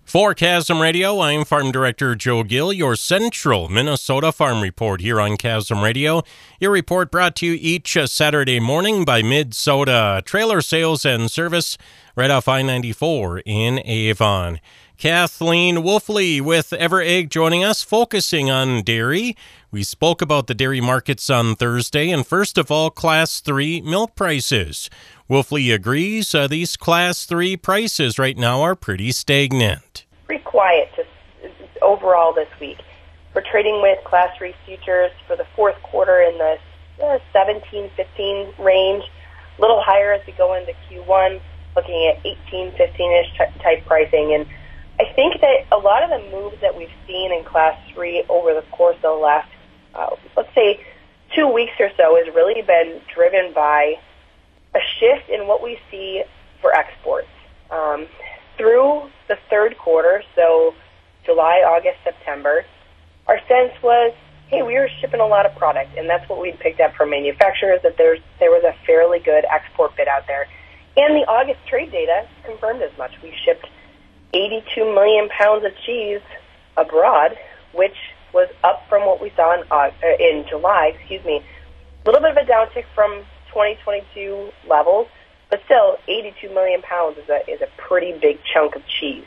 For Chasm Radio, I'm Farm Director Joe Gill, your Central Minnesota Farm Report here on Chasm Radio. Your report brought to you each Saturday morning by Mid-Soda Trailer Sales and Service right off I-94 in Avon. Kathleen Wolfley with EverEgg joining us, focusing on dairy. We spoke about the dairy markets on Thursday, and first of all, Class 3 milk prices. Wolfley agrees these Class 3 prices right now are pretty stagnant. Pretty quiet overall this week. We're trading with Class 3 futures for the fourth quarter in the 17-15 range, a little higher as we go into Q1, looking at 18-15-ish type pricing. And I think that a lot of the moves that we've seen in Class 3 over the course of the last, let's say, 2 weeks or so has really been driven by a shift in what we see for exports. Through the third quarter, so July, August, September, our sense was, hey, we were shipping a lot of product, and that's what we'd picked up from manufacturers, that there was a fairly good export bid out there. And the August trade data confirmed as much. We shipped 82 million pounds of cheese abroad, which was up from what we saw in July, A little bit of a downtick from 2022 levels, but still 82 million pounds is a pretty big chunk of cheese.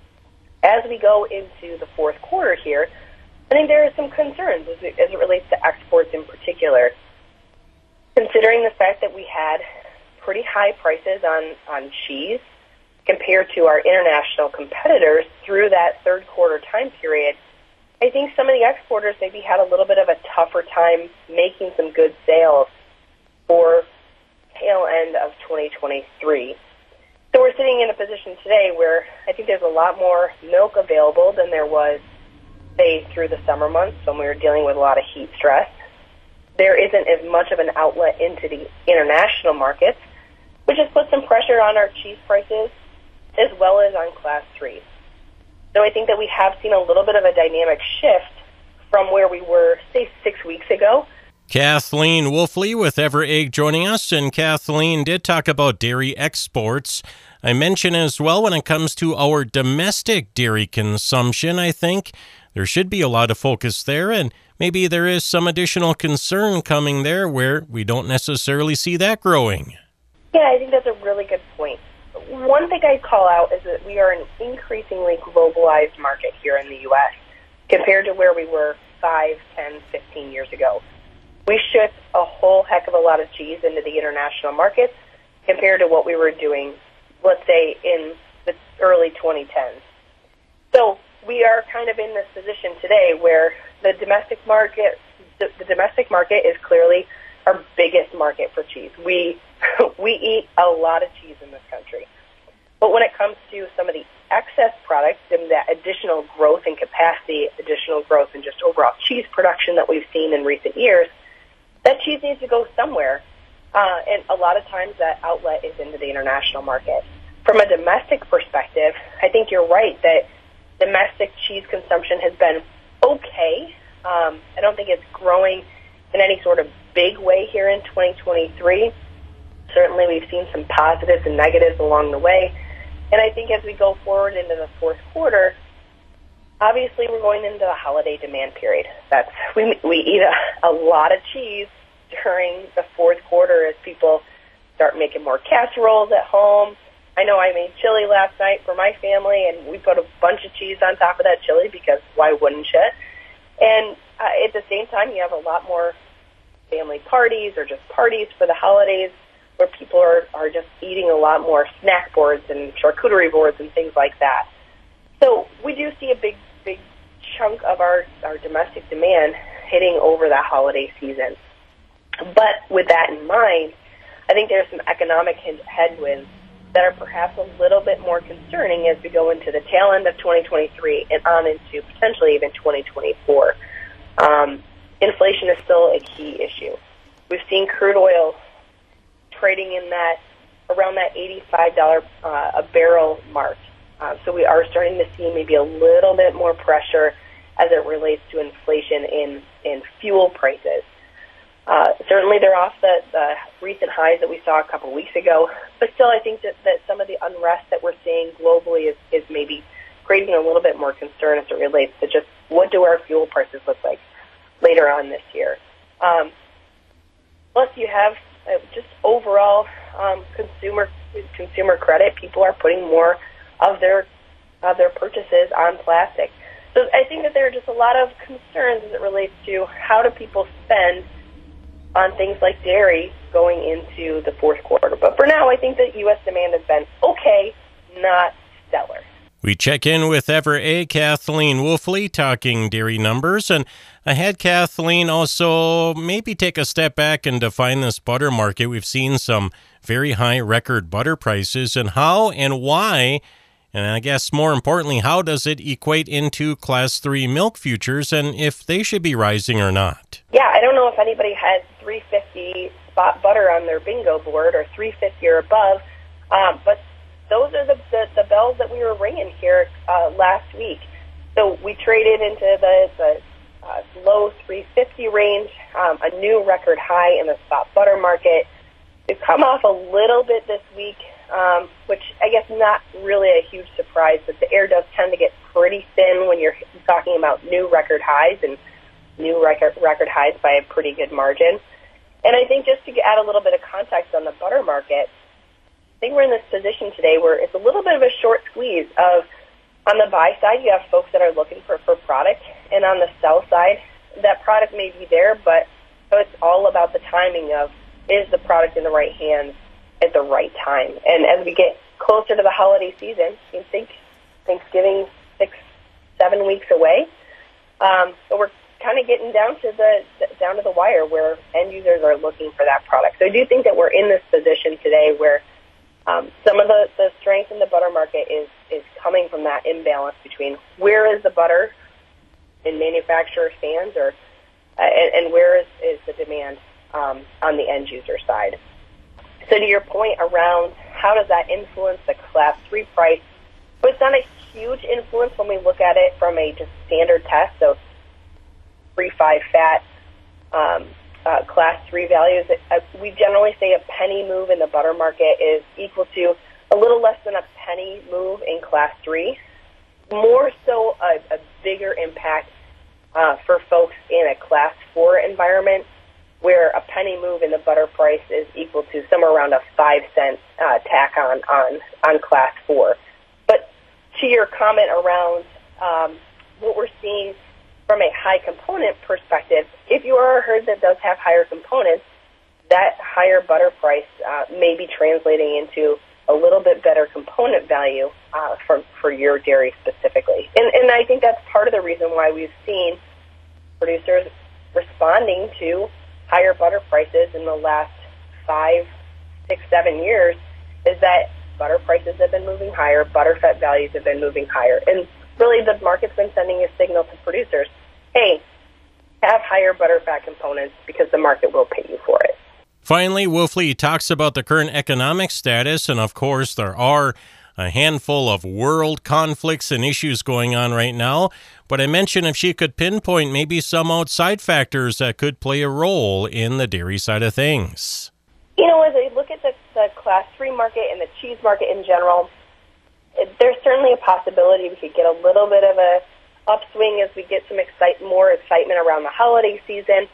As we go into the fourth quarter here, I think there are some concerns as it relates to exports in particular, considering the fact that we had pretty high prices on cheese compared to our international competitors through that third quarter time period. I think some of the exporters maybe had a little bit of a tougher time making some good sales for tail end of 2023. So we're sitting in a position today where I think there's a lot more milk available than there was, say, through the summer months when we were dealing with a lot of heat stress. There isn't as much of an outlet into the international markets, which has put some pressure on our cheese prices as well as on Class 3. So I think that we have seen a little bit of a dynamic shift from where we were, say, 6 weeks ago. Kathleen Wolfley with EverEgg joining us, and Kathleen did talk about dairy exports. I mentioned as well when it comes to our domestic dairy consumption, I think there should be a lot of focus there, and maybe there is some additional concern coming there where we don't necessarily see that growing. Yeah, I think that's a really good point. One thing I'd call out is that we are an increasingly globalized market here in the U.S. compared to where we were 5, 10, 15 years ago. We ship a whole heck of a lot of cheese into the international markets compared to what we were doing, let's say, in the early 2010s. So we are kind of in this position today where the domestic market is clearly our biggest market for cheese. We eat a lot of cheese in this country. But when it comes to some of the excess products and that additional growth in capacity, additional growth in just overall cheese production that we've seen in recent years, that cheese needs to go somewhere, and a lot of times that outlet is into the international market. From a domestic perspective, I think you're right that domestic cheese consumption has been okay. I don't think it's growing in any sort of big way here in 2023. Certainly we've seen some positives and negatives along the way, and I think as we go forward into the fourth quarter, obviously we're going into the holiday demand period. We eat a lot of cheese during the fourth quarter as people start making more casseroles at home. I know I made chili last night for my family, and we put a bunch of cheese on top of that chili because why wouldn't you? And at the same time, you have a lot more family parties or just parties for the holidays where people are just eating a lot more snack boards and charcuterie boards and things like that. So we do see a big chunk of our domestic demand hitting over that holiday season. But with that in mind, I think there's some economic headwinds that are perhaps a little bit more concerning as we go into the tail end of 2023 and on into potentially even 2024. Inflation is still a key issue. We've seen crude oil trading in that around that $85 a barrel mark. So we are starting to see maybe a little bit more pressure as it relates to inflation in fuel prices. Certainly they're off the recent highs that we saw a couple weeks ago, but still I think that some of the unrest that we're seeing globally is maybe creating a little bit more concern as it relates to just what do our fuel prices look like later on this year. Plus, you have just overall consumer credit. People are putting more of their purchases on plastic. So I think that there are just a lot of concerns as it relates to how do people spend on things like dairy going into the fourth quarter. But for now, I think that U.S. demand has been okay, not stellar. We check in with Ever-A Kathleen Wolfley talking dairy numbers, and I had Kathleen also maybe take a step back and define this butter market. We've seen some very high record butter prices, and how and why, and I guess more importantly, how does it equate into Class 3 milk futures and if they should be rising or not? Yeah, I don't know if anybody had $3.50 spot butter on their bingo board or $3.50 or above, but those are the bells that we were ringing here last week. So we traded into the low $3.50 range, a new record high in the spot butter market. We've come off a little bit this week, which I guess not really a huge surprise, but the air does tend to get pretty thin when you're talking about new record highs and new record highs by a pretty good margin. And I think just to add a little bit of context on the butter market, I think we're in this position today where it's a little bit of a short squeeze of, on the buy side, you have folks that are looking for product, and on the sell side, that product may be there, but it's all about the timing of, is the product in the right hands at the right time? And as we get closer to the holiday season, you think Thanksgiving 6-7 weeks away, but we're kind of getting down to the wire where end users are looking for that product. So I do think that we're in this position today where some of the strength in the butter market is coming from that imbalance between where is the butter in manufacturers' hands and where is the demand on the end user side. So to your point around how does that influence the Class 3 price, well, it's not a huge influence when we look at it from a just standard test, so 3-5 fat Class 3 values. We generally say a penny move in the butter market is equal to a little less than a penny move in Class 3. More so a bigger impact for folks in a Class 4 environment where a penny move in the butter price is equal to somewhere around a 5-cent tack on Class 4. But to your comment around what we're seeing from a high component perspective, if you are a herd that does have higher components, that higher butter price may be translating into a little bit better component value for your dairy specifically. And I think that's part of the reason why we've seen producers responding to higher butter prices in the last 5, 6, 7 years, is that butter prices have been moving higher, butter fat values have been moving higher. And really the market's been sending a signal to producers, hey, have higher butter fat components because the market will pay you for it. Finally, Wolfley talks about the current economic status, and of course there are a handful of world conflicts and issues going on right now, but I mentioned if she could pinpoint maybe some outside factors that could play a role in the dairy side of things. You know, as I look at the Class 3 market and the cheese market in general, there's certainly a possibility we could get a little bit of a upswing as we get some more excitement around the holiday season.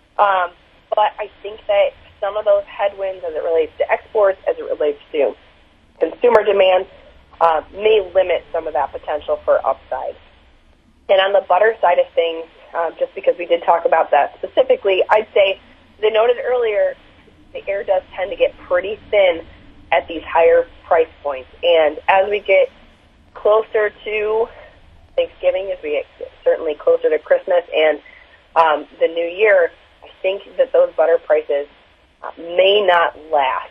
But I think that some of those headwinds as it relates to exports, as it relates to consumer demand, may limit some of that potential for upside. And on the butter side of things, just because we did talk about that specifically, I'd say, as I noted earlier, the air does tend to get pretty thin at these higher price points. And as we get closer to Thanksgiving, as we get certainly closer to Christmas and the New Year, I think that those butter prices may not last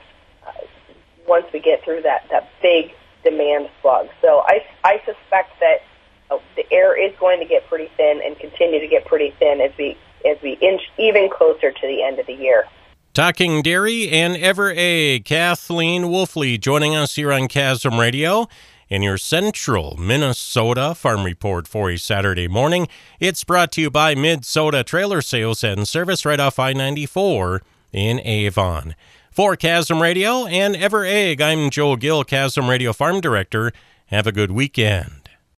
once we get through that big demand slug. So I suspect that the air is going to get pretty thin and continue to get pretty thin as we inch even closer to the end of the year. Talking dairy and Ever-A, Kathleen Wolfley joining us here on Chasm Radio in your Central Minnesota Farm Report for a Saturday morning. It's brought to you by Mid-Soda Trailer Sales and Service right off I-94 in Avon. For Chasm Radio and Ever-A, I'm Joe Gill, Chasm Radio Farm Director. Have a good weekend.